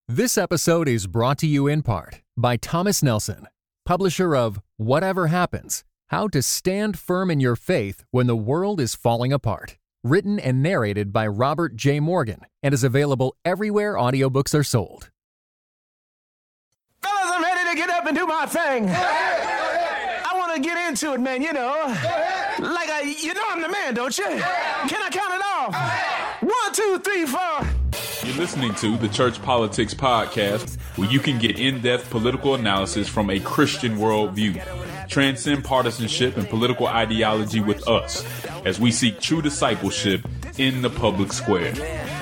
This episode is brought to you in part by Thomas Nelson, publisher of Whatever Happens: How to Stand Firm in Your Faith When the World is Falling Apart. Written and narrated by Robert J. Morgan and is available everywhere audiobooks are sold. Fellas, I'm ready to get up and do my thing. I want to get into it, man, I'm the man, don't you? Can I count it off? 1, 2, 3, 4. You're listening to the Church Politics Podcast, where you can get in-depth political analysis from a Christian worldview. Transcend partisanship and political ideology with us as we seek true discipleship in the public square.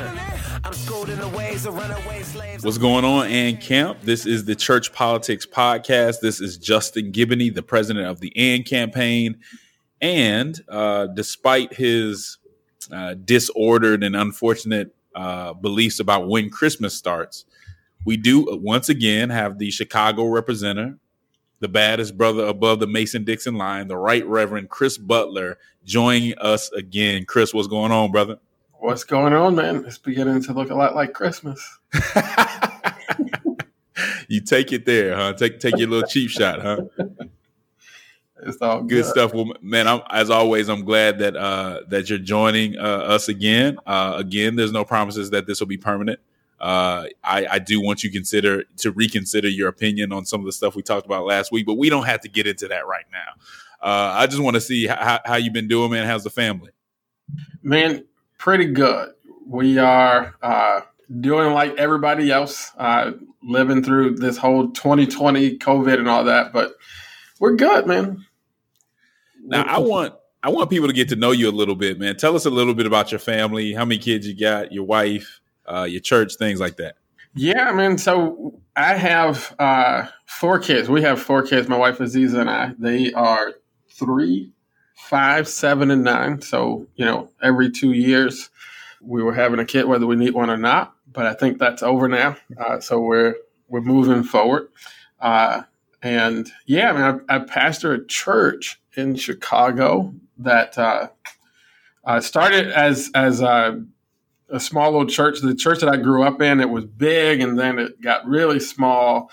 What's going on, AND Camp? This is the Church Politics Podcast. This is Justin Giboney, the president of the AND campaign. And despite his disordered and unfortunate beliefs about when Christmas starts, we do once again have the Chicago representative, the baddest brother above the Mason-Dixon line, the Right Reverend Chris Butler, joining us again. Chris, what's going on, brother? What's going on, man? It's beginning to look a lot like Christmas. You take it there, huh? Take your little cheap shot, huh? It's all good stuff. Well, man, as always, I'm glad that you're joining us again. Again, there's no promises that this will be permanent. I do want you to reconsider your opinion on some of the stuff we talked about last week, but we don't have to get into that right now. I just want to see how you've been doing, man. How's the family? Man, pretty good. We are doing like everybody else, living through this whole 2020 COVID and all that, but we're good, man. Now, I want people to get to know you a little bit, man. Tell us a little bit about your family, how many kids you got, your wife, your church, things like that. Yeah, man. So I have 4 kids. We have 4 kids, my wife Aziza and I. They are 3, 5, 7, and 9. So, every 2 years we were having a kid, whether we need one or not. But I think that's over now. So we're moving forward. And yeah, I mean, I pastor a church in Chicago that started as a small little church. The church that I grew up in, it was big, and then it got really small.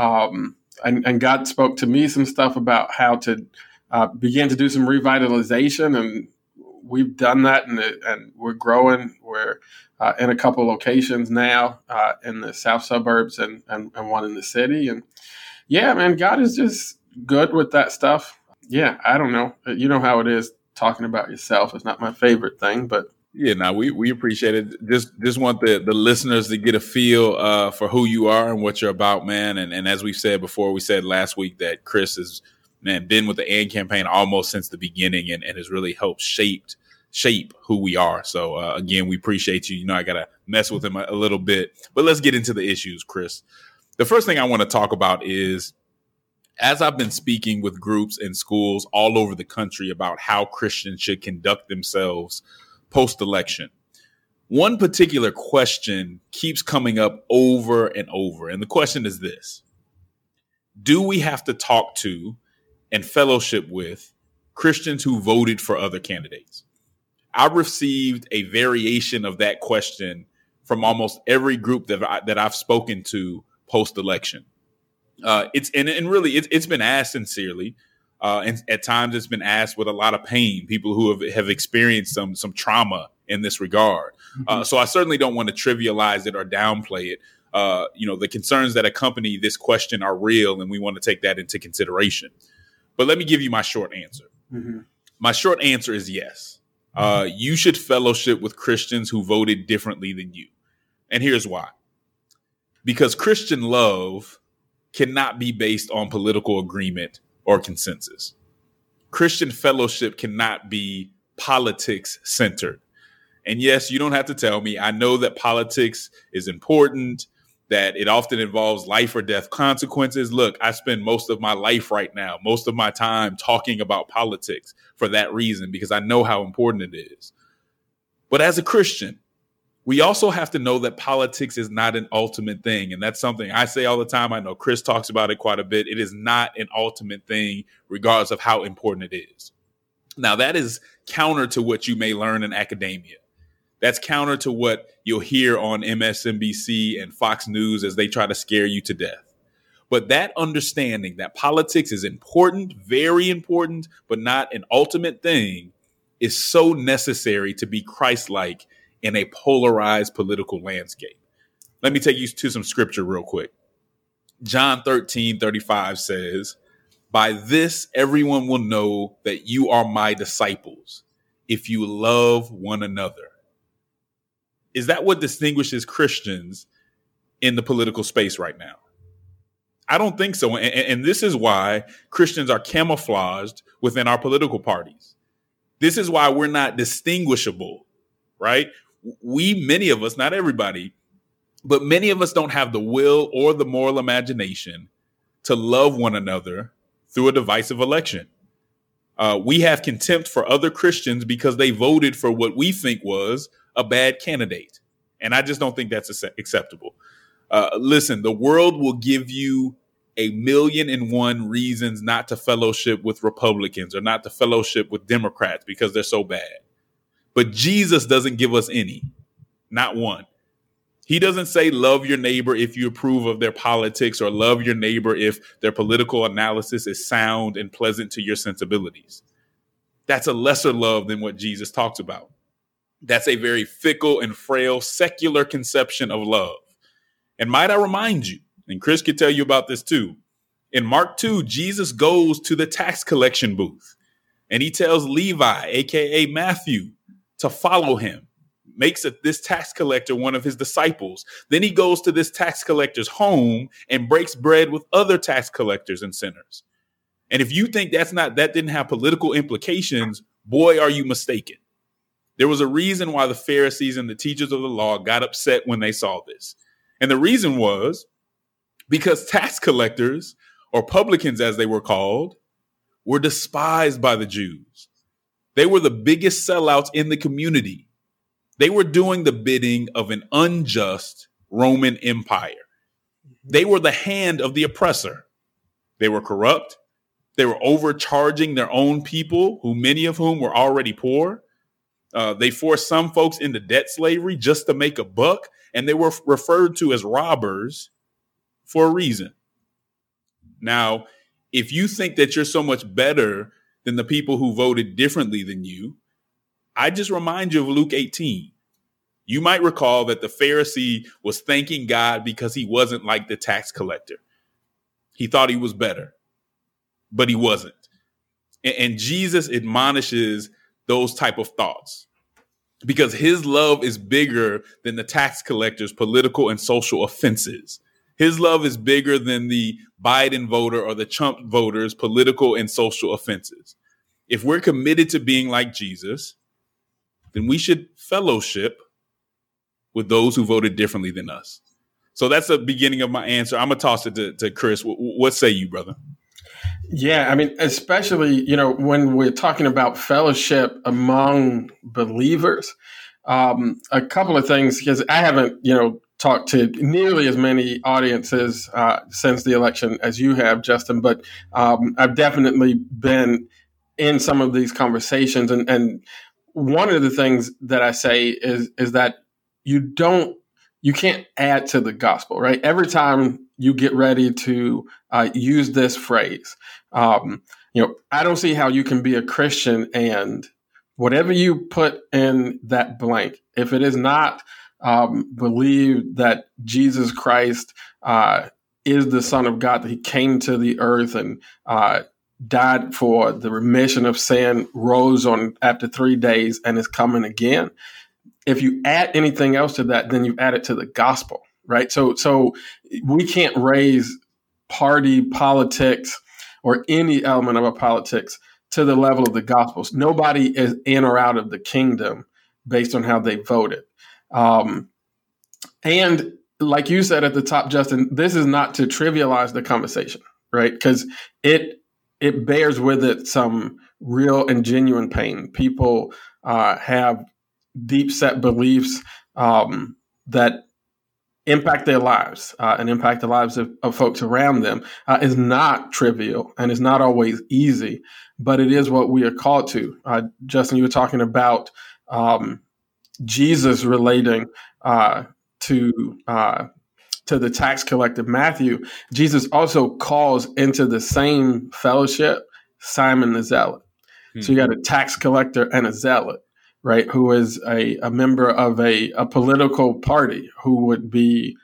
And God spoke to me some stuff about how to begin to do some revitalization, and we've done that, and we're growing. We're in a couple locations now in the south suburbs and one in the city. And yeah, man, God is just good with that stuff. Yeah, I don't know. You know how it is talking about yourself. It's not my favorite thing, but. Yeah, no, we appreciate it. Just want the listeners to get a feel for who you are and what you're about, man. And as we said before, we said last week that Chris has, man, been with the AND campaign almost since the beginning and has really helped shape who we are. So, again, we appreciate you. I got to mess with him a little bit. But let's get into the issues, Chris. The first thing I want to talk about is, as I've been speaking with groups and schools all over the country about how Christians should conduct themselves post-election, one particular question keeps coming up over and over. And the question is this: do we have to talk to and fellowship with Christians who voted for other candidates? I've received a variation of that question from almost every group that I've spoken to post-election. It's been asked sincerely, and at times it's been asked with a lot of pain. People who have experienced some trauma in this regard. Mm-hmm. So I certainly don't want to trivialize it or downplay it. The concerns that accompany this question are real, and we want to take that into consideration. But let me give you my short answer. Mm-hmm. My short answer is yes. You should fellowship with Christians who voted differently than you. And here's why. Because Christian love cannot be based on political agreement or consensus. Christian fellowship cannot be politics centered. And yes, you don't have to tell me. I know that politics is important, that it often involves life or death consequences. Look, I spend most of my life right now, most of my time talking about politics for that reason, because I know how important it is. But as a Christian, we also have to know that politics is not an ultimate thing. And that's something I say all the time. I know Chris talks about it quite a bit. It is not an ultimate thing, regardless of how important it is. Now, that is counter to what you may learn in academia. That's counter to what you'll hear on MSNBC and Fox News as they try to scare you to death. But that understanding that politics is important, very important, but not an ultimate thing, is so necessary to be Christ-like in a polarized political landscape. Let me take you to some scripture real quick. John 13:35 says, "By this everyone will know that you are my disciples, if you love one another." Is that what distinguishes Christians in the political space right now? I don't think so. And this is why Christians are camouflaged within our political parties. This is why we're not distinguishable, right? Many of us, not everybody, but many of us don't have the will or the moral imagination to love one another through a divisive election. We have contempt for other Christians because they voted for what we think was a bad candidate. And I just don't think that's acceptable. Listen, the world will give you 1,000,001 reasons not to fellowship with Republicans or not to fellowship with Democrats because they're so bad. But Jesus doesn't give us any, not one. He doesn't say love your neighbor if you approve of their politics or love your neighbor if their political analysis is sound and pleasant to your sensibilities. That's a lesser love than what Jesus talks about. That's a very fickle and frail secular conception of love. And might I remind you, and Chris could tell you about this too, in Mark 2, Jesus goes to the tax collection booth and he tells Levi, aka Matthew, to follow him, makes this tax collector one of his disciples. Then he goes to this tax collector's home and breaks bread with other tax collectors and sinners. And if you think that didn't have political implications, boy, are you mistaken. There was a reason why the Pharisees and the teachers of the law got upset when they saw this. And the reason was because tax collectors, or publicans as they were called, were despised by the Jews. They were the biggest sellouts in the community. They were doing the bidding of an unjust Roman Empire. They were the hand of the oppressor. They were corrupt. They were overcharging their own people, many of whom were already poor. They forced some folks into debt slavery just to make a buck, and they were referred to as robbers for a reason. Now, if you think that you're so much better than the people who voted differently than you, I just remind you of Luke 18. You might recall that the Pharisee was thanking God because he wasn't like the tax collector. He thought he was better, but he wasn't. And Jesus admonishes those type of thoughts because his love is bigger than the tax collector's political and social offenses. His love is bigger than the Biden voter or the Trump voter's political and social offenses. If we're committed to being like Jesus, then we should fellowship with those who voted differently than us. So that's the beginning of my answer. I'm going to toss it to Chris. What say you, brother? Yeah, I mean, especially, when we're talking about fellowship among believers, a couple of things, because I haven't, talked to nearly as many audiences since the election as you have, Justin, but I've definitely been in some of these conversations. And one of the things that I say is that you can't add to the gospel, right? Every time you get ready to use this phrase, I don't see how you can be a Christian and whatever you put in that blank, if it is not believe that Jesus Christ is the Son of God, that he came to the earth and died for the remission of sin, rose after 3 days, and is coming again. If you add anything else to that, then you've added to the gospel, right? So we can't raise party politics or any element of our politics to the level of the gospels. Nobody is in or out of the kingdom based on how they voted. And like you said at the top, Justin, this is not to trivialize the conversation, right? Because it bears with it some real and genuine pain. People have deep set beliefs that impact their lives and impact the lives of folks around them is not trivial and is not always easy, but it is what we are called to. Justin, you were talking about Jesus relating to the tax collector Matthew, Jesus also calls into the same fellowship Simon the Zealot. So you got a tax collector and a zealot, right, who is a member of a political party who would be,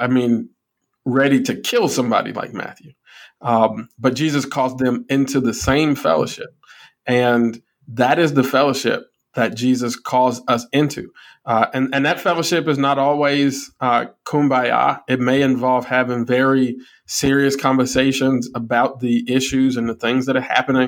ready to kill somebody like Matthew. But Jesus calls them into the same fellowship. And that is the fellowship that Jesus calls us into. And that fellowship is not always kumbaya. It may involve having very serious conversations about the issues and the things that are happening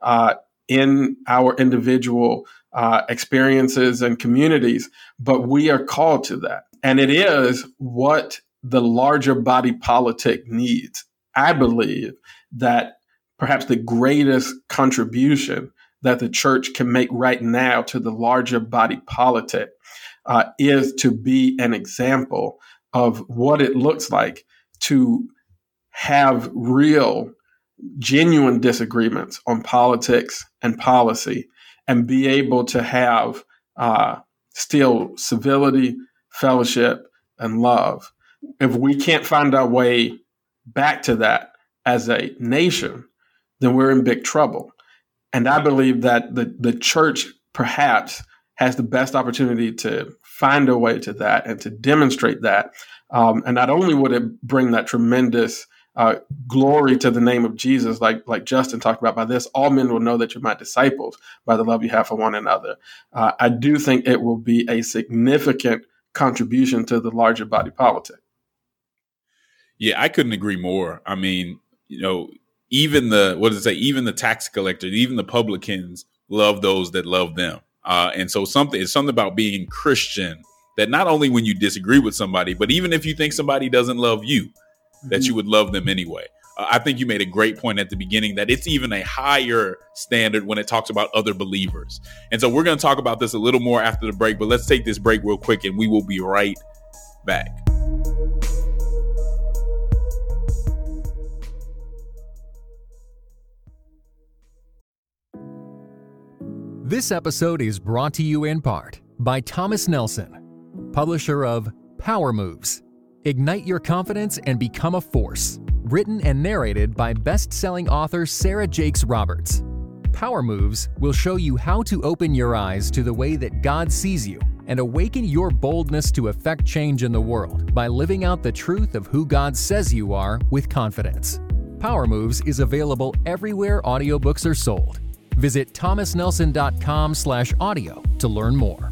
in our individual experiences and communities, but we are called to that. And it is what the larger body politic needs. I believe that perhaps the greatest contribution that the church can make right now to the larger body politic is to be an example of what it looks like to have real, genuine disagreements on politics and policy and be able to have still civility, fellowship, and love. If we can't find our way back to that as a nation, then we're in big trouble. And I believe that the church perhaps has the best opportunity to find a way to that and to demonstrate that. And not only would it bring that tremendous glory to the name of Jesus, like Justin talked about, by this, all men will know that you're my disciples by the love you have for one another. I do think it will be a significant contribution to the larger body politic. Yeah, I couldn't agree more. I mean, even even the tax collectors, even the publicans love those that love them. And so it's something about being Christian that not only when you disagree with somebody, but even if you think somebody doesn't love you, that you would love them anyway. I think you made a great point at the beginning that it's even a higher standard when it talks about other believers. And so we're going to talk about this a little more after the break, but let's take this break real quick and we will be right back. This episode is brought to you in part by Thomas Nelson, publisher of Power Moves. Ignite your confidence and become a force. Written and narrated by best-selling author Sarah Jakes Roberts. Power Moves will show you how to open your eyes to the way that God sees you and awaken your boldness to affect change in the world by living out the truth of who God says you are with confidence. Power Moves is available everywhere audiobooks are sold. Visit thomasnelson.com/audio to learn more.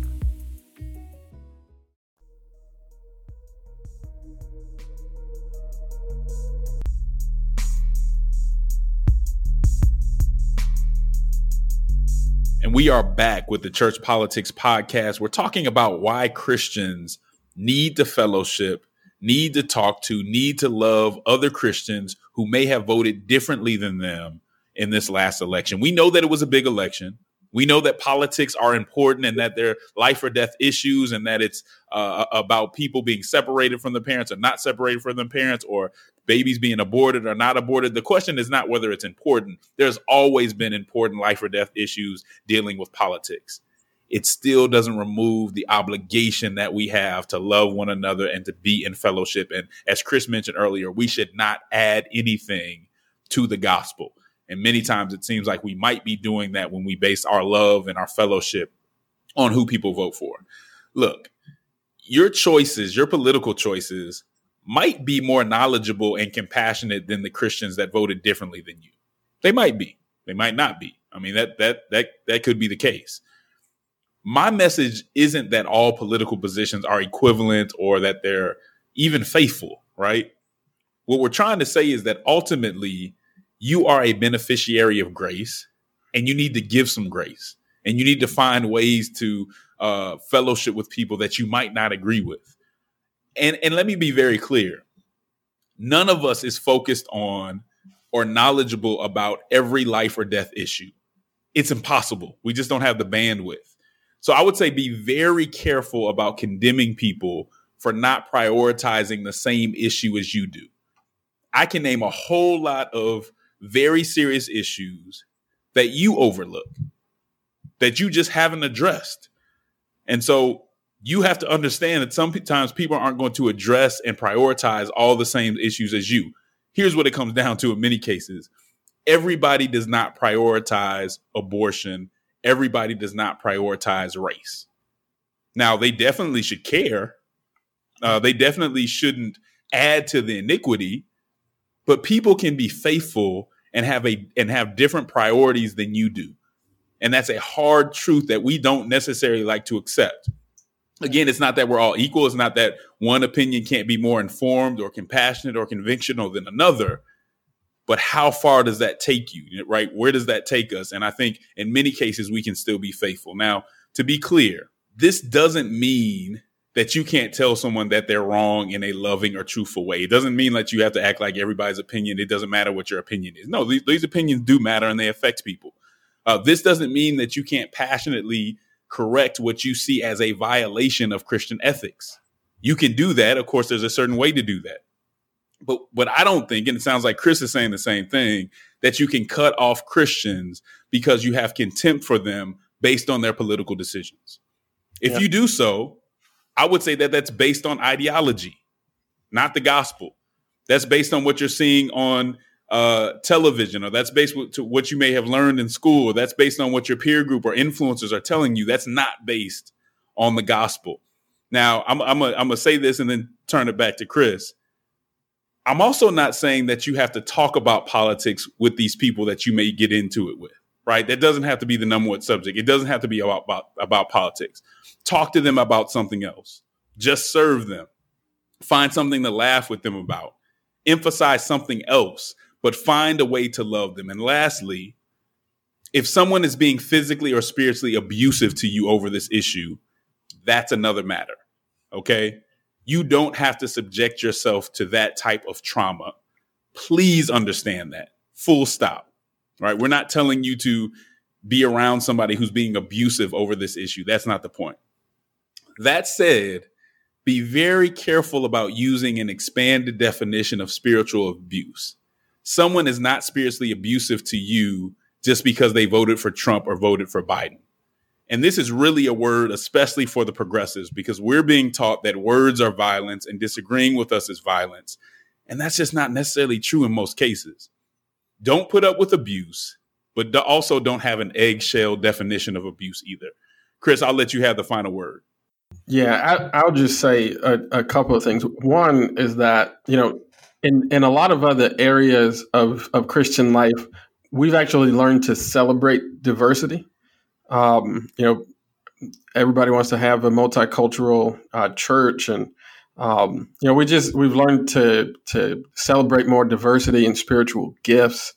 And we are back with the Church Politics Podcast. We're talking about why Christians need to fellowship, need to talk to, need to love other Christians who may have voted differently than them in this last election. We know that it was a big election. We know that politics are important and that they're life or death issues and that it's about people being separated from their parents or not separated from their parents or babies being aborted or not aborted. The question is not whether it's important. There's always been important life or death issues dealing with politics. It still doesn't remove the obligation that we have to love one another and to be in fellowship. And as Chris mentioned earlier, we should not add anything to the gospel. And many times it seems like we might be doing that when we base our love and our fellowship on who people vote for. Look, your choices, your political choices might be more knowledgeable and compassionate than the Christians that voted differently than you. They might be. They might not be. I mean, that could be the case. My message isn't that all political positions are equivalent or that they're even faithful, right? What we're trying to say is that ultimately you are a beneficiary of grace and you need to give some grace and you need to find ways to fellowship with people that you might not agree with. And let me be very clear. None of us is focused on or knowledgeable about every life or death issue. It's impossible. We just don't have the bandwidth. So I would say be very careful about condemning people for not prioritizing the same issue as you do. I can name a whole lot of very serious issues that you overlook, that you just haven't addressed. And so You have to understand that sometimes people aren't going to address and prioritize all the same issues as you. Here's what it comes down to in many cases. Everybody does not prioritize abortion. Everybody does not prioritize race. Now, they definitely should care. They definitely shouldn't add to the iniquity, but people can be faithful and have different priorities than you do. And that's a hard truth that we don't necessarily like to accept. Again, it's not that we're all equal. It's not that one opinion can't be more informed or compassionate or convictional than another. But how far does that take you, right? Where does that take us? And I think in many cases, we can still be faithful. Now, to be clear, this doesn't mean that you can't tell someone that they're wrong in a loving or truthful way. It doesn't mean that you have to act like everybody's opinion. It doesn't matter what your opinion is. No, these opinions do matter and they affect people. This doesn't mean that you can't passionately correct what you see as a violation of Christian ethics. You can do that. Of course, there's a certain way to do that. But I don't think, and it sounds like Chris is saying the same thing, that you can cut off Christians because you have contempt for them based on their political decisions. If you do so, I would say that that's based on ideology, not the gospel. That's based on what you're seeing on television, or that's based on what you may have learned in school, or that's based on what your peer group or influencers are telling you. That's not based on the gospel. Now, I'm gonna say this and then turn it back to Chris. I'm also not saying that you have to talk about politics with these people that you may get into it with, right? That doesn't have to be the number one subject. It doesn't have to be about politics. Talk to them about something else. Just serve them. Find something to laugh with them about. Emphasize something else, but find a way to love them. And lastly, if someone is being physically or spiritually abusive to you over this issue, that's another matter, okay? You don't have to subject yourself to that type of trauma. Please understand that. Full stop. Right? We're not telling you to be around somebody who's being abusive over this issue. That's not the point. That said, be very careful about using an expanded definition of spiritual abuse. Someone is not spiritually abusive to you just because they voted for Trump or voted for Biden. And this is really a word, especially for the progressives, because we're being taught that words are violence and disagreeing with us is violence. And that's just not necessarily true in most cases. Don't put up with abuse, but also don't have an eggshell definition of abuse either. Chris, I'll let you have the final word. Yeah, I'll just say a couple of things. One is that, in a lot of other areas of Christian life, we've actually learned to celebrate diversity. Everybody wants to have a multicultural church, and we've learned to celebrate more diversity and spiritual gifts.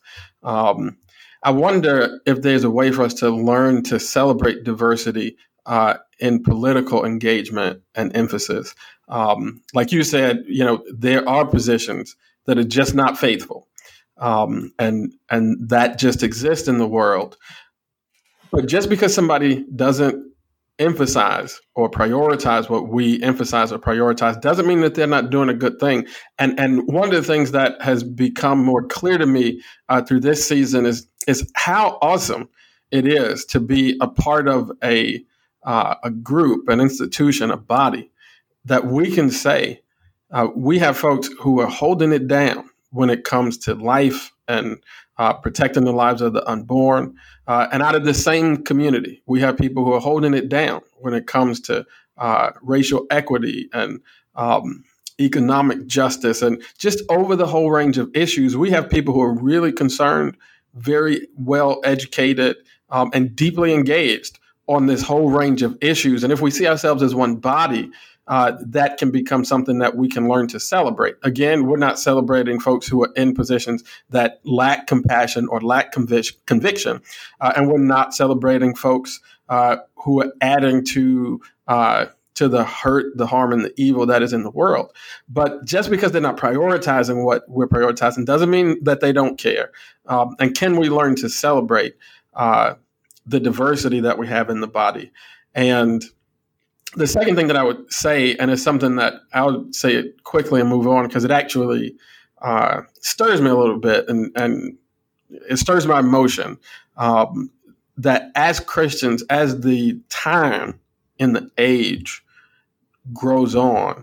I wonder if there's a way for us to learn to celebrate diversity in political engagement and emphasis. Like you said, there are positions that are just not faithful, and that just exist in the world. But just because somebody doesn't emphasize or prioritize what we emphasize or prioritize doesn't mean that they're not doing a good thing. And one of the things that has become more clear to me through this season is how awesome it is to be a part of a group, an institution, a body that we can say we have folks who are holding it down when it comes to life and protecting the lives of the unborn. And out of the same community, we have people who are holding it down when it comes to racial equity and economic justice, and just over the whole range of issues. We have people who are really concerned, very well educated, and deeply engaged on this whole range of issues. And if we see ourselves as one body, that can become something that we can learn to celebrate. Again, we're not celebrating folks who are in positions that lack compassion or lack conviction. And we're not celebrating folks who are adding to the hurt, the harm, and the evil that is in the world. But just because they're not prioritizing what we're prioritizing doesn't mean that they don't care. And can we learn to celebrate the diversity that we have in the body? And the second thing that I would say, and it's something that I would say it quickly and move on because it actually stirs me a little bit and it stirs my emotion, that as Christians, as the time in the age grows on,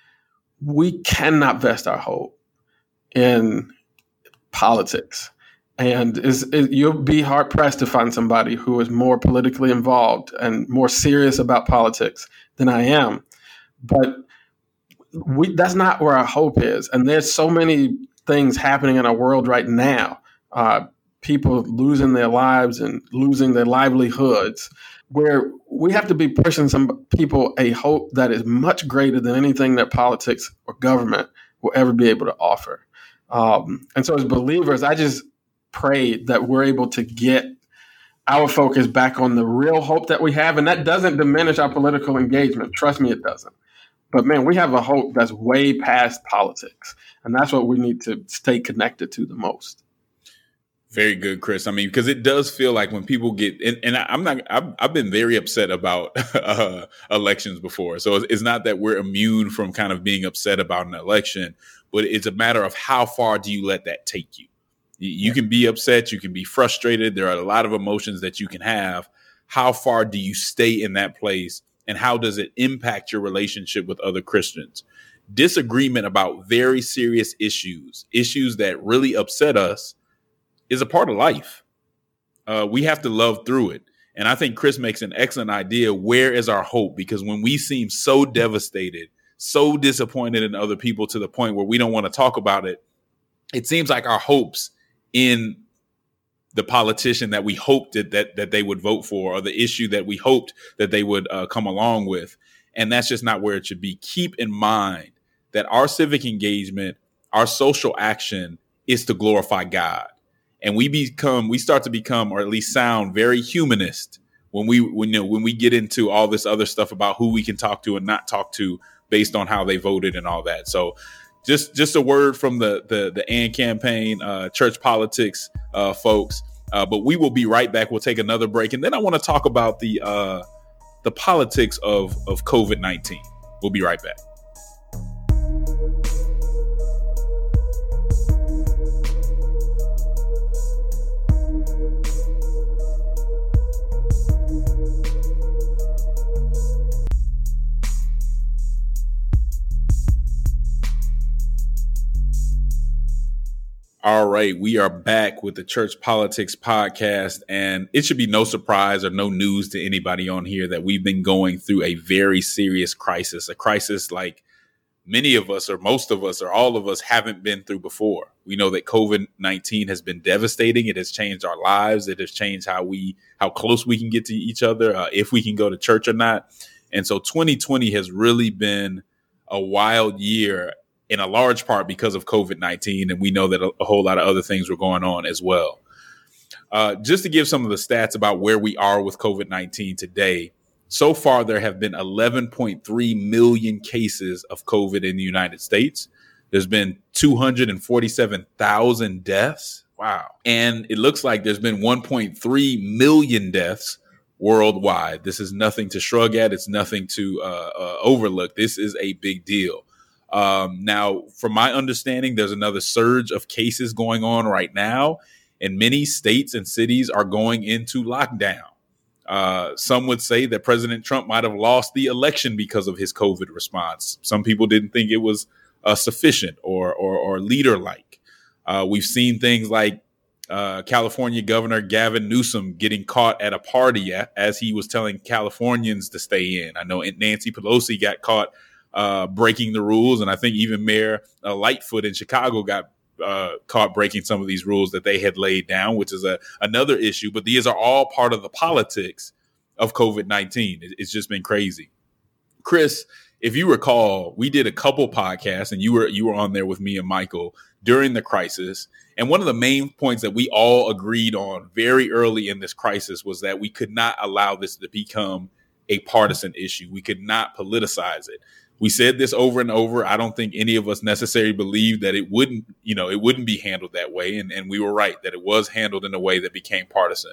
we cannot vest our hope in politics. And you'll be hard pressed to find somebody who is more politically involved and more serious about politics than I am. But that's not where our hope is. And there's so many things happening in our world right now. People losing their lives and losing their livelihoods, where we have to be pushing some people a hope that is much greater than anything that politics or government will ever be able to offer. And so as believers, I just pray that we're able to get our focus back on the real hope that we have. And that doesn't diminish our political engagement. Trust me, it doesn't. But man, we have a hope that's way past politics. And that's what we need to stay connected to the most. Very good, Chris. I mean, because it does feel like when people get, I've been very upset about elections before. So it's not that we're immune from kind of being upset about an election, but it's a matter of how far do you let that take you? You can be upset. You can be frustrated. There are a lot of emotions that you can have. How far do you stay in that place? And how does it impact your relationship with other Christians? Disagreement about very serious issues that really upset us, is a part of life. We have to love through it. And I think Chris makes an excellent idea. Where is our hope? Because when we seem so devastated, so disappointed in other people to the point where we don't want to talk about it, it seems like our hopes in the politician that we hoped that they would vote for, or the issue that we hoped that they would come along with. And that's just not where it should be. Keep in mind that our civic engagement, our social action is to glorify God. And we start to become, or at least sound, very humanist when we get into all this other stuff about who we can talk to and not talk to based on how they voted and all that. So just a word from the AND campaign, church politics folks. But we will be right back. We'll take another break. And then I want to talk about the politics of COVID-19. We'll be right back. All right, we are back with the Church Politics Podcast, and it should be no surprise or no news to anybody on here that we've been going through a very serious crisis, a crisis like many of us or most of us or all of us haven't been through before. We know that COVID-19 has been devastating. It has changed our lives. It has changed how close we can get to each other, if we can go to church or not. And so 2020 has really been a wild year, in a large part because of COVID-19. And we know that a whole lot of other things were going on as well. Just to give some of the stats about where we are with COVID-19 today, so far there have been 11.3 million cases of COVID in the United States. There's been 247,000 deaths. Wow. And it looks like there's been 1.3 million deaths worldwide. This is nothing to shrug at. It's nothing to overlook. This is a big deal. Now, from my understanding, there's another surge of cases going on right now, and many states and cities are going into lockdown. Some would say that President Trump might have lost the election because of his COVID response. Some people didn't think it was sufficient or leader-like. We've seen things like California Governor Gavin Newsom getting caught at a party as he was telling Californians to stay in. I know Nancy Pelosi got caught breaking the rules. And I think even Mayor Lightfoot in Chicago got caught breaking some of these rules that they had laid down, which is another issue. But these are all part of the politics of COVID-19. It's just been crazy. Chris, if you recall, we did a couple podcasts and you were on there with me and Michael during the crisis. And one of the main points that we all agreed on very early in this crisis was that we could not allow this to become a partisan issue. We could not politicize it. We said this over and over. I don't think any of us necessarily believed that it wouldn't be handled that way. And we were right that it was handled in a way that became partisan.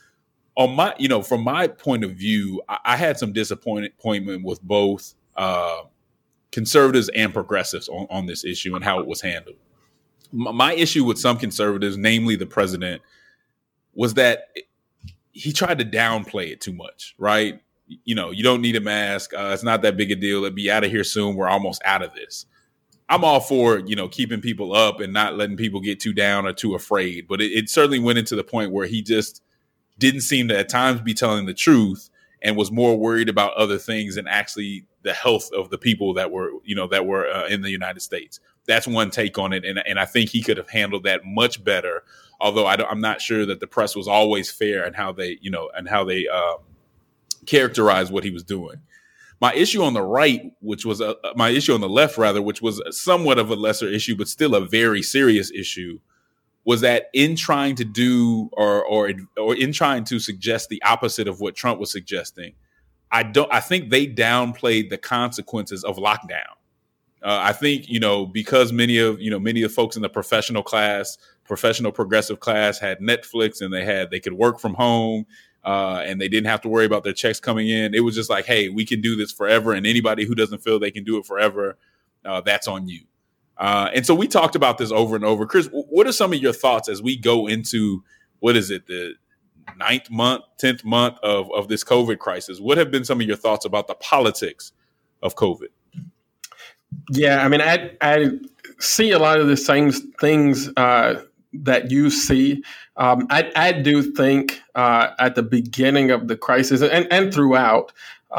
From my point of view, I had some disappointment with both conservatives and progressives on this issue and how it was handled. My issue with some conservatives, namely the president, was that he tried to downplay it too much, right? you know, you don't need a mask. It's not that big a deal. It'll be out of here soon. We're almost out of this. I'm all for, you know, keeping people up and not letting people get too down or too afraid. But it certainly went into the point where he just didn't seem to at times be telling the truth and was more worried about other things than actually the health of the people that were, you know, in the United States. That's one take on it. And I think he could have handled that much better. Although I'm not sure that the press was always fair in how they, you know, and how they characterized what he was doing. My issue on the right, which was my issue on the left, rather, which was somewhat of a lesser issue, but still a very serious issue, was that in trying to do or in trying to suggest the opposite of what Trump was suggesting, I think they downplayed the consequences of lockdown. I think, you know, because many of the folks in the professional progressive class had Netflix and they could work from home. And they didn't have to worry about their checks coming in. It was just like, hey, we can do this forever. And anybody who doesn't feel they can do it forever, that's on you. And so we talked about this over and over. Chris, what are some of your thoughts as we go into, the 9th month, 10th month of this COVID crisis? What have been some of your thoughts about the politics of COVID? Yeah, I mean, I see a lot of the same things that you see. I do think at the beginning of the crisis and throughout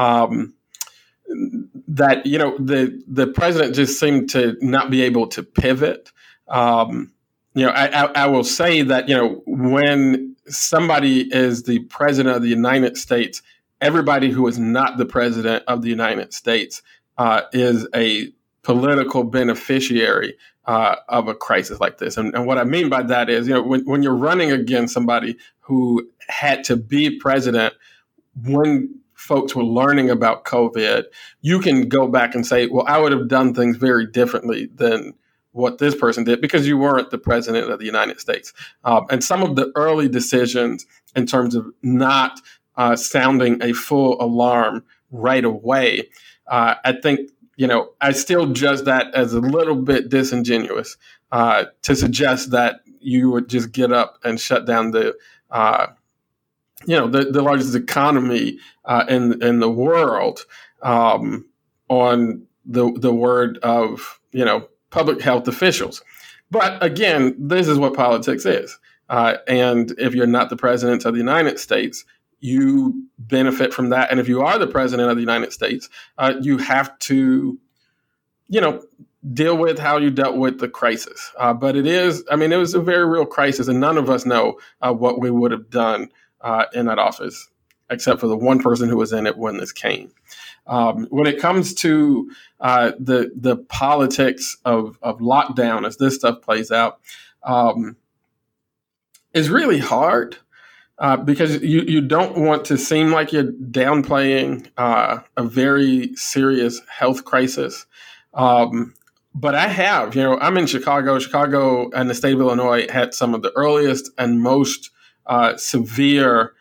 that, you know, the president just seemed to not be able to pivot. You know, I will say that, you know, when somebody is the president of the United States, everybody who is not the president of the United States is a political beneficiary of a crisis like this. And what I mean by that is, you know, when you're running against somebody who had to be president when folks were learning about COVID, you can go back and say, well, I would have done things very differently than what this person did because you weren't the president of the United States. And some of the early decisions in terms of not sounding a full alarm right away, I think, you know, I still judge that as a little bit disingenuous to suggest that you would just get up and shut down the largest economy in the world on the word of, you know, public health officials. But again, this is what politics is. And if you're not the president of the United States, you benefit from that. And if you are the president of the United States, you have to, you know, deal with how you dealt with the crisis. But it was a very real crisis, and none of us know what we would have done in that office, except for the one person who was in it when this came. When it comes to the politics of lockdown, as this stuff plays out, is really hard. Because you don't want to seem like you're downplaying a very serious health crisis. But I have, you know, I'm in Chicago. Chicago and the state of Illinois had some of the earliest and most severe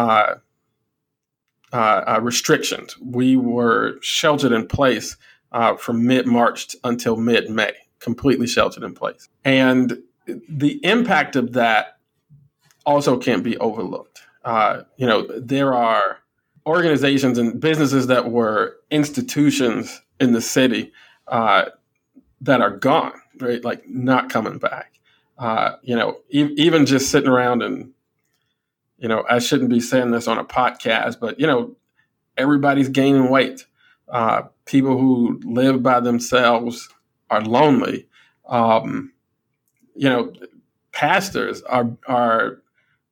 restrictions. We were sheltered in place from mid-March until mid-May, completely sheltered in place. And the impact of that also can't be overlooked. You know, there are organizations and businesses that were institutions in the city that are gone, right? Like not coming back. You know, even just sitting around and, you know, I shouldn't be saying this on a podcast, but, you know, everybody's gaining weight. People who live by themselves are lonely. You know, pastors are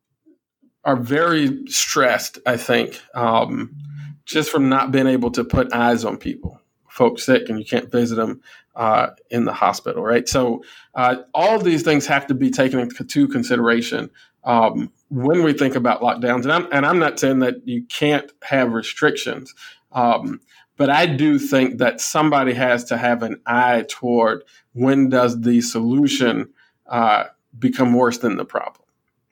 very stressed, I think, just from not being able to put eyes on people, folks sick, and you can't visit them in the hospital, right? So all these things have to be taken into consideration when we think about lockdowns. And I'm not saying that you can't have restrictions, but I do think that somebody has to have an eye toward when does the solution become worse than the problem.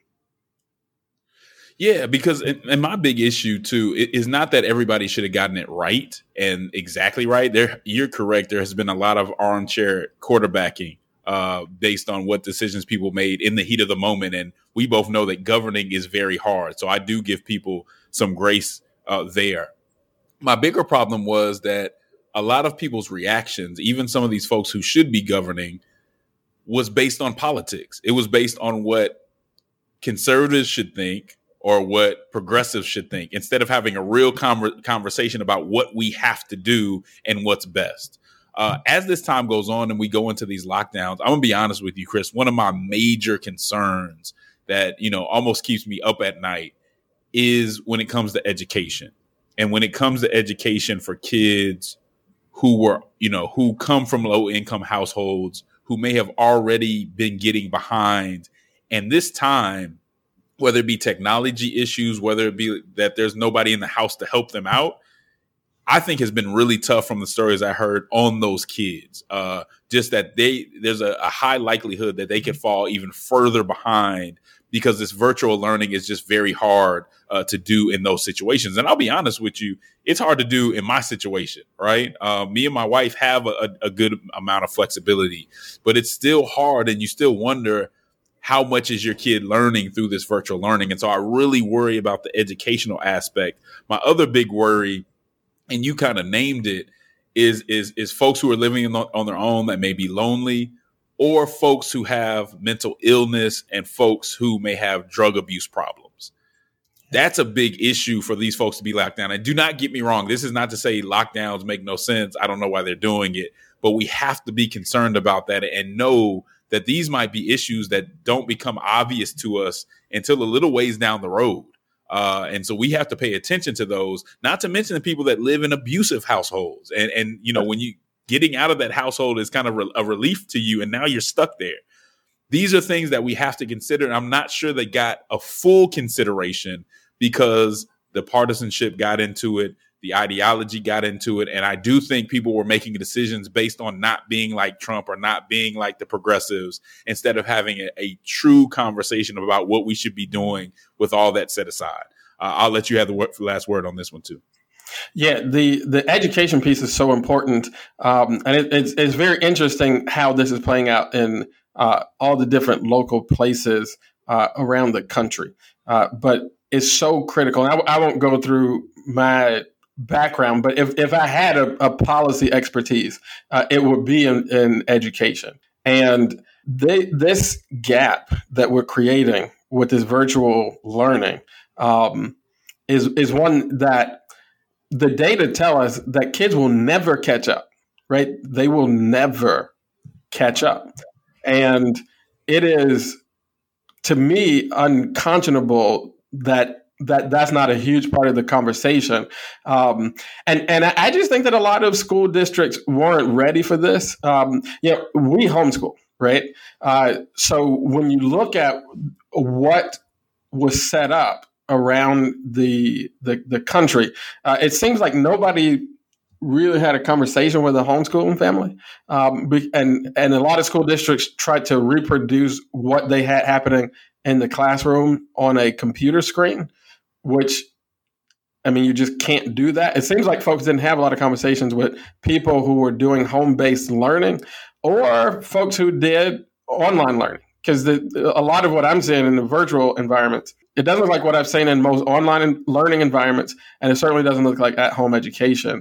Yeah, because and my big issue too is not that everybody should have gotten it right and exactly right. You're correct. There has been a lot of armchair quarterbacking based on what decisions people made in the heat of the moment, and we both know that governing is very hard. So I do give people some grace there. My bigger problem was that a lot of people's reactions, even some of these folks who should be governing, was based on politics. It was based on what conservatives should think or what progressives should think, instead of having a real conversation about what we have to do and what's best. As this time goes on and we go into these lockdowns, I'm gonna be honest with you, Chris, one of my major concerns that, almost keeps me up at night is when it comes to education. And when it comes to education for kids who come from low income households, who may have already been getting behind. And this time, whether it be technology issues, whether it be that there's nobody in the house to help them out, I think has been really tough from the stories I heard on those kids. Just that there's a high likelihood that they could fall even further behind because this virtual learning is just very hard to do in those situations. And I'll be honest with you, it's hard to do in my situation, right? Me and my wife have a good amount of flexibility, but it's still hard, and you still wonder how much is your kid learning through this virtual learning. And so I really worry about the educational aspect. My other big worry, and you kind of named it, is folks who are living on their own that may be lonely, or folks who have mental illness and folks who may have drug abuse problems. That's a big issue for these folks to be locked down. And do not get me wrong. This is not to say lockdowns make no sense. I don't know why they're doing it, but we have to be concerned about that and know that these might be issues that don't become obvious to us until a little ways down the road. And so we have to pay attention to those, not to mention the people that live in abusive households. And when you getting out of that household is kind of a relief to you, and now you're stuck there. These are things that we have to consider. And I'm not sure they got a full consideration because the partisanship got into it, the ideology got into it. And I do think people were making decisions based on not being like Trump or not being like the progressives, instead of having a true conversation about what we should be doing with all that set aside. I'll let you have the last word on this one too. Yeah, the education piece is so important. And it's very interesting how this is playing out in all the different local places around the country. But it's so critical. And I won't go through my background, but if I had a policy expertise, it would be in education. And this gap that we're creating with this virtual learning is one that the data tell us that kids will never catch up, right? They will never catch up. And it is, to me, unconscionable that's not a huge part of the conversation. And I just think that a lot of school districts weren't ready for this. We homeschool, right? So when you look at what was set up around the country, it seems like nobody really had a conversation with the homeschooling family. And a lot of school districts tried to reproduce what they had happening in the classroom on a computer screen, which, I mean, you just can't do that. It seems like folks didn't have a lot of conversations with people who were doing home-based learning or folks who did online learning. Because a lot of what I'm seeing in the virtual environments, it doesn't look like what I've seen in most online learning environments, and it certainly doesn't look like at-home education.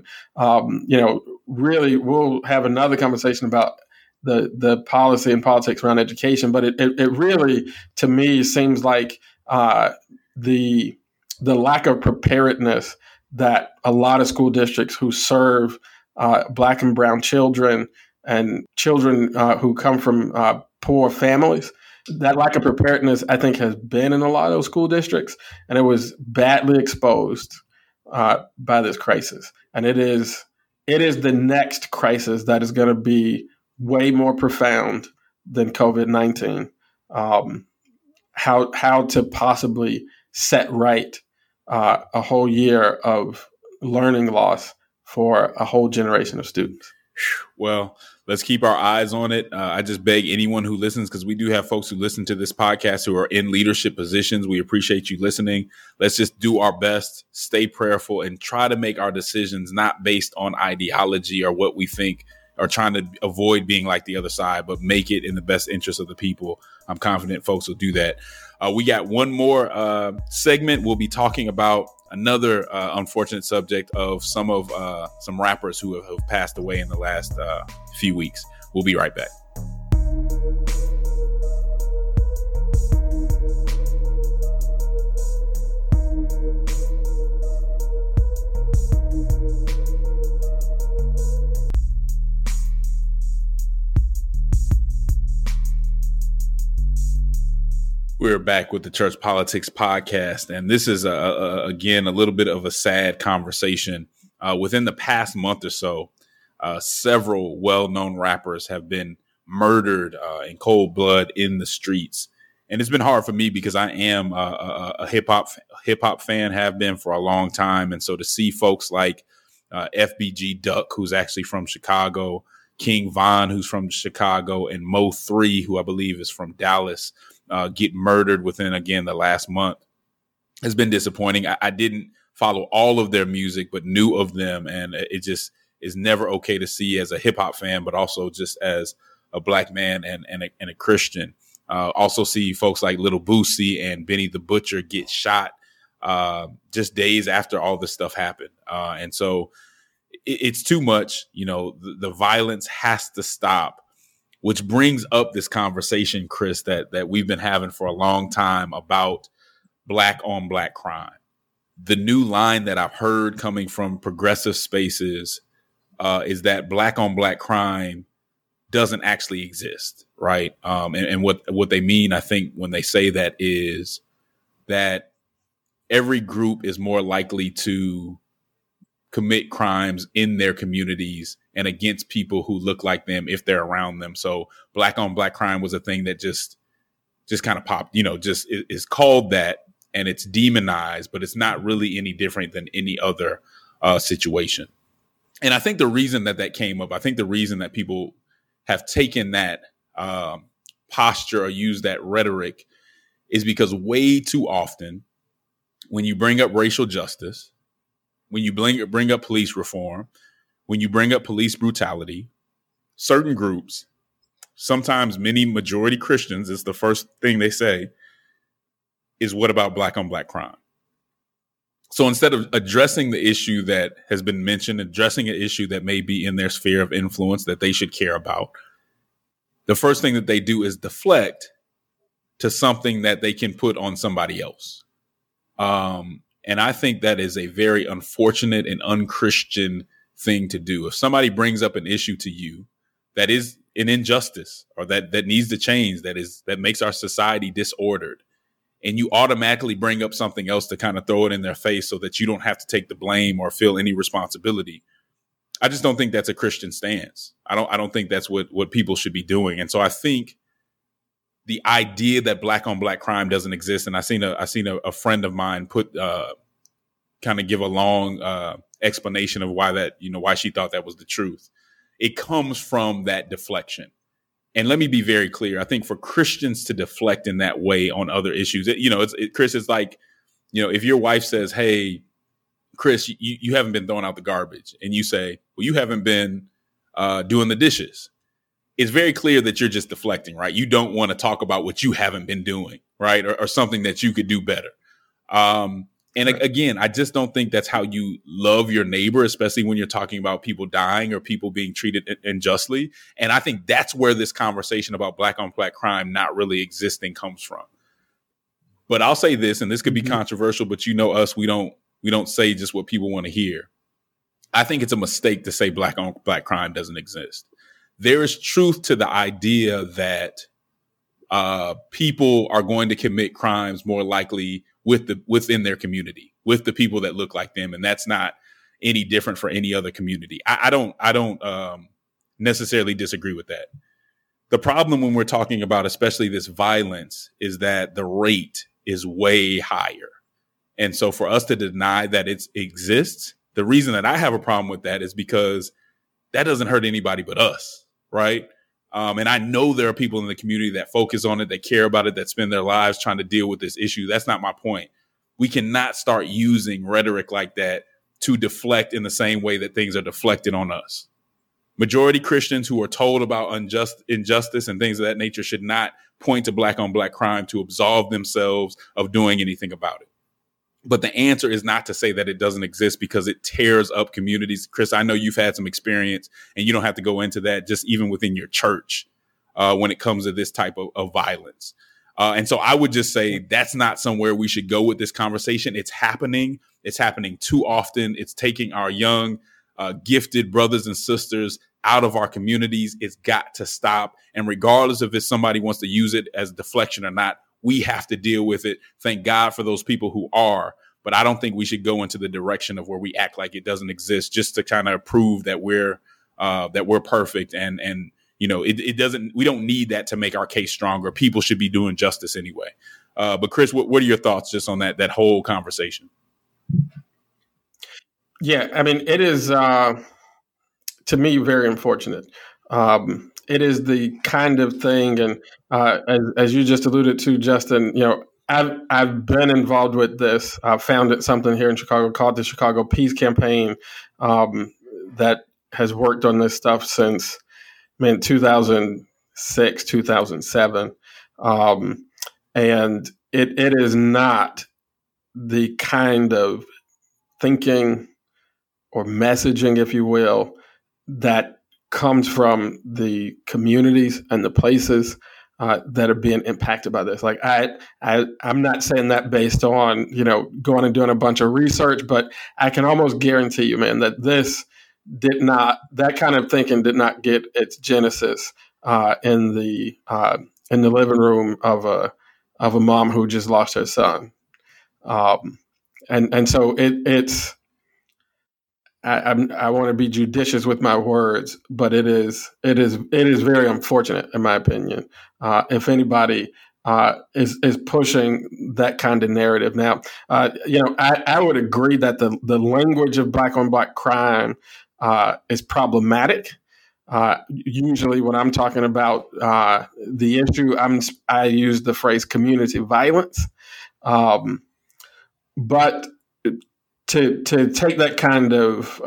Really, we'll have another conversation about the policy and politics around education, but it really, to me, seems like the lack of preparedness that a lot of school districts who serve Black and brown children and children who come from poor families, that lack of preparedness, I think, has been in a lot of those school districts, and it was badly exposed by this crisis. And it is the next crisis that is going to be way more profound than COVID-19. How to possibly set right a whole year of learning loss for a whole generation of students. Well, let's keep our eyes on it. I just beg anyone who listens, because we do have folks who listen to this podcast who are in leadership positions. We appreciate you listening. Let's just do our best, stay prayerful, and try to make our decisions not based on ideology or what we think or trying to avoid being like the other side, but make it in the best interest of the people. I'm confident folks will do that. We got one more segment. We'll be talking about another unfortunate subject of some rappers who have passed away in the last few weeks. We'll be right back. We're back with the Church Politics Podcast, and this is, again, a little bit of a sad conversation. Within the past month or so, several well-known rappers have been murdered in cold blood in the streets. And it's been hard for me because I am a hip-hop fan, have been for a long time. And so to see folks like FBG Duck, who's actually from Chicago, King Von, who's from Chicago, and Mo3, who I believe is from Dallas, get murdered within, again, the last month has been disappointing. I didn't follow all of their music, but knew of them. And it just is never okay to see as a hip hop fan, but also just as a Black man and a Christian. Also see folks like Little Boosie and Benny the Butcher get shot just days after all this stuff happened. And so it's too much. The violence has to stop. Which brings up this conversation, Chris, that we've been having for a long time about Black on Black crime. The new line that I've heard coming from progressive spaces is that Black on Black crime doesn't actually exist, right? And what they mean, I think, when they say that is that every group is more likely to commit crimes in their communities and against people who look like them if they're around them. So Black on Black crime was a thing that just kind of popped, just is called that, and it's demonized, but it's not really any different than any other situation. And I think the reason that came up, I think the reason that people have taken that posture or used that rhetoric is because way too often when you bring up racial justice, when you bring up police reform, when you bring up police brutality, certain groups, sometimes many majority Christians, is the first thing they say is, what about Black on Black crime? So instead of addressing the issue that has been mentioned, addressing an issue that may be in their sphere of influence that they should care about, the first thing that they do is deflect to something that they can put on somebody else. And I think that is a very unfortunate and unchristian thing to do. If somebody brings up an issue to you that is an injustice or that needs to change, that makes our society disordered, and you automatically bring up something else to kind of throw it in their face so that you don't have to take the blame or feel any responsibility, I just don't think that's a Christian stance. I don't think that's what people should be doing. And so I think the idea that Black on Black crime doesn't exist, and I seen a friend of mine put kind of give a long explanation of why she thought that was the truth. It comes from that deflection. And let me be very clear. I think for Christians to deflect in that way on other issues, Chris, it's like, if your wife says, "Hey, Chris, you haven't been throwing out the garbage," and you say, "Well, you haven't been doing the dishes." It's very clear that you're just deflecting, right? You don't want to talk about what you haven't been doing, right? Or something that you could do better. And again, I just don't think that's how you love your neighbor, especially when you're talking about people dying or people being treated unjustly. And I think that's where this conversation about Black on Black crime not really existing comes from. But I'll say this, and this could be controversial, but us, we don't say just what people want to hear. I think it's a mistake to say Black on Black crime doesn't exist. There is truth to the idea that people are going to commit crimes more likely within their community, with the people that look like them, and that's not any different for any other community. I don't necessarily disagree with that. The problem when we're talking about especially this violence is that the rate is way higher. And so for us to deny that it exists, the reason that I have a problem with that is because that doesn't hurt anybody but us. Right. And I know there are people in the community that focus on it, that care about it, that spend their lives trying to deal with this issue. That's not my point. We cannot start using rhetoric like that to deflect in the same way that things are deflected on us. Majority Christians who are told about injustice and things of that nature should not point to Black on Black crime to absolve themselves of doing anything about it. But the answer is not to say that it doesn't exist, because it tears up communities. Chris, I know you've had some experience, and you don't have to go into that, just even within your church when it comes to this type of violence. And so I would just say that's not somewhere we should go with this conversation. It's happening. It's happening too often. It's taking our young, gifted brothers and sisters out of our communities. It's got to stop. And regardless of if somebody wants to use it as deflection or not, we have to deal with it. Thank God for those people who are. But I don't think we should go into the direction of where we act like it doesn't exist just to kind of prove that we're perfect. And it doesn't. We don't need that to make our case stronger. People should be doing justice anyway. But Chris, what are your thoughts just on that whole conversation? Yeah, I mean, it is to me very unfortunate. It is the kind of thing, and as you just alluded to, Justin, I've been involved with this. I founded something here in Chicago called the Chicago Peace Campaign that has worked on this stuff since 2006, 2007, and it is not the kind of thinking or messaging, if you will, that comes from the communities and the places that are being impacted by this. Like I'm not saying that based on, going and doing a bunch of research, but I can almost guarantee you, man, that that kind of thinking did not get its genesis in the living room of a mom who just lost her son. And so it's, I want to be judicious with my words, but it is very unfortunate, in my opinion, if anybody is pushing that kind of narrative. Now, I would agree that the language of black on black crime is problematic. Usually, when I'm talking about the issue, I use the phrase community violence, but to take that kind of,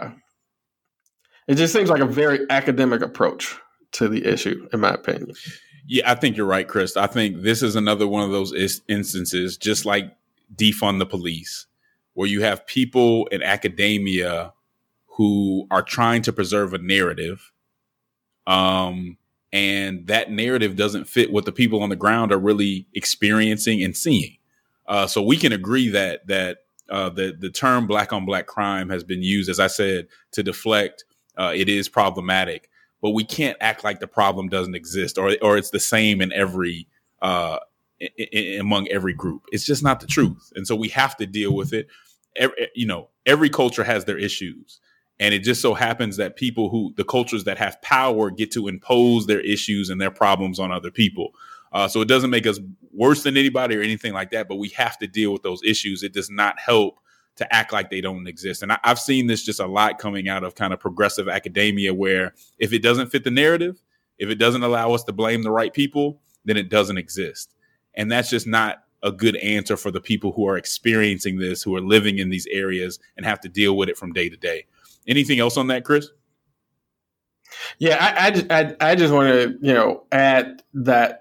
it just seems like a very academic approach to the issue, in my opinion. Yeah, I think you're right, Chris. I think this is another one of those instances, just like defund the police, where you have people in academia who are trying to preserve a narrative, and that narrative doesn't fit what the people on the ground are really experiencing and seeing. So we can agree that the term black on black crime has been used, as I said, to deflect. It is problematic, but we can't act like the problem doesn't exist or it's the same in every among every group. It's just not the truth. And so we have to deal with it. Every culture has their issues. And it just so happens that the cultures that have power get to impose their issues and their problems on other people. So it doesn't make us worse than anybody or anything like that, but we have to deal with those issues. It does not help to act like they don't exist. And I've seen this just a lot coming out of kind of progressive academia, where if it doesn't fit the narrative, if it doesn't allow us to blame the right people, then it doesn't exist. And that's just not a good answer for the people who are experiencing this, who are living in these areas and have to deal with it from day to day. Anything else on that, Chris? Yeah, I just want to, add that,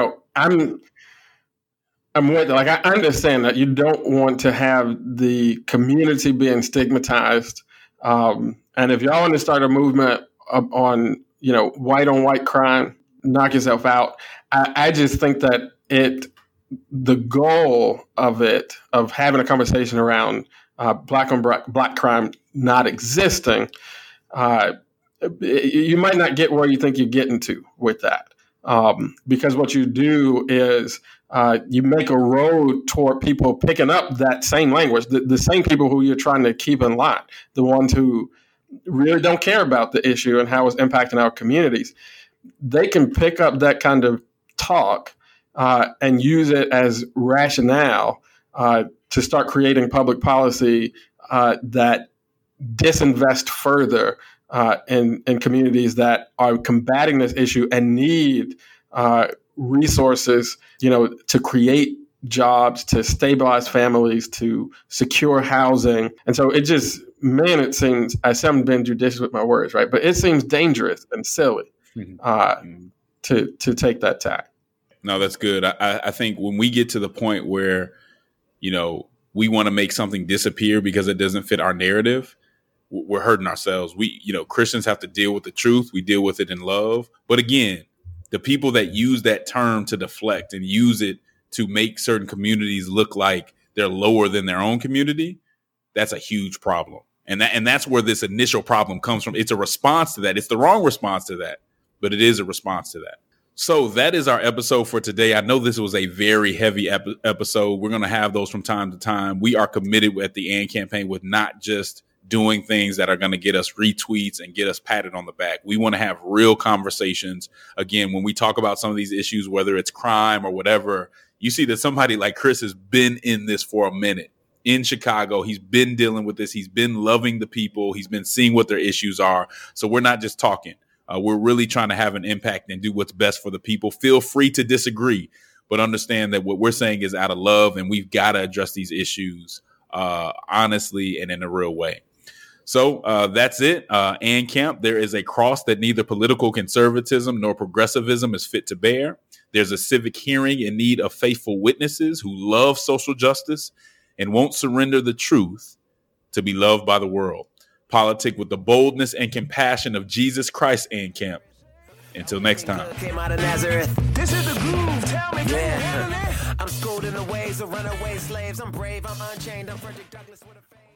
I'm with it. Like, I understand that you don't want to have the community being stigmatized. And if y'all want to start a movement on, white on white crime, knock yourself out. I just think that the goal of having a conversation around black on black crime not existing, you might not get where you think you're getting to with that. Because what you do is you make a road toward people picking up that same language, the same people who you're trying to keep in line, the ones who really don't care about the issue and how it's impacting our communities. They can pick up that kind of talk and use it as rationale to start creating public policy that disinvest further in communities that are combating this issue and need resources, to create jobs, to stabilize families, to secure housing. And so it seems, I haven't been judicious with my words, right? But it seems dangerous and silly to take that tack. No, that's good. I think when we get to the point where, we want to make something disappear because it doesn't fit our narrative, we're hurting ourselves. Christians have to deal with the truth. We deal with it in love. But again, the people that use that term to deflect and use it to make certain communities look like they're lower than their own community, that's a huge problem. And that's where this initial problem comes from. It's a response to that. It's the wrong response to that, but it is a response to that. So that is our episode for today. I know this was a very heavy episode. We're going to have those from time to time. We are committed at the AND campaign with not just doing things that are going to get us retweets and get us patted on the back. We want to have real conversations. Again, when we talk about some of these issues, whether it's crime or whatever, you see that somebody like Chris has been in this for a minute. In Chicago, he's been dealing with this. He's been loving the people. He's been seeing what their issues are. So we're not just talking. We're really trying to have an impact and do what's best for the people. Feel free to disagree, but understand that what we're saying is out of love, and we've got to address these issues honestly and in a real way. So that's it. AND Camp, there is a cross that neither political conservatism nor progressivism is fit to bear. There's a civic hearing in need of faithful witnesses who love social justice and won't surrender the truth to be loved by the world. Politic with the boldness and compassion of Jesus Christ, AND Camp. Until next time. Came out of Nazareth. This is the groove. Tell me, I'm schooled in the ways of runaway slaves. I'm brave, I'm unchained, I'm Frederick Douglass with a fame.